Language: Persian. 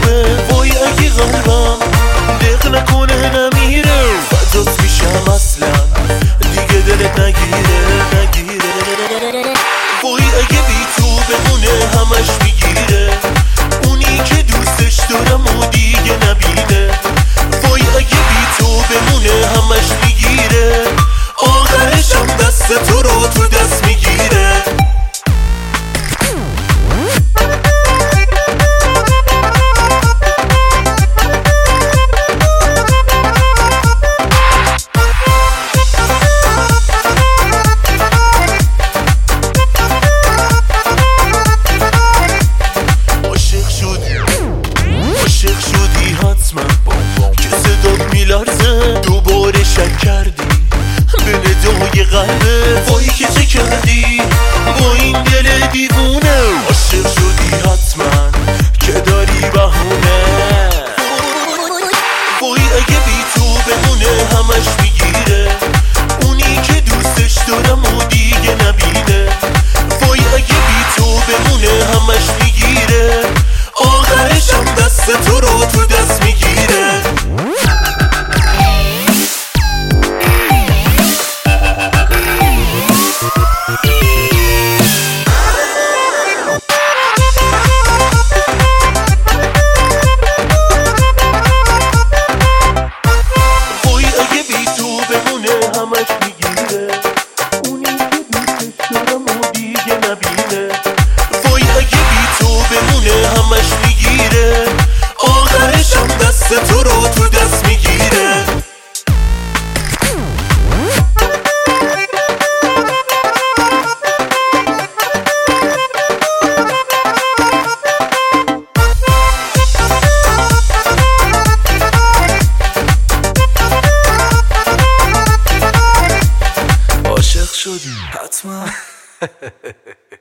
خوبه. وای اگه قلبم دق نکنه نمیره، فدات میشم اصلا دیگه دلت نگیره. وای اگه بی تو بمونه همش میگیره، اونی که دوستش دارم و دیگه نبینه. وای اگه بی تو بمونه همش میگیره، آخرشم دست تو رو تو دست میگیره. عاشق شدی حتما که صدات میلرزه، دوباره شک کردی به ندای قلبه. وای که چه کردی با این دل دیوونه، عاشق شدی حتما که داری بهونه. وای اگه بی تو بمونه همش میگیره، اونی که دوستش دارم و دیگه نبینه. وای اگه بی تو بمونه همش میگیره، آخرشم دست تو رو تو دست میگیره. وای اگه بی تو بمونه همش میگیره، اونی که دوستش دارم و دیگه نبینه. وای اگه بی تو بمونه همش میگیره، آخرشم دست تو رو تو دست میگیره. عاشق شدی حتما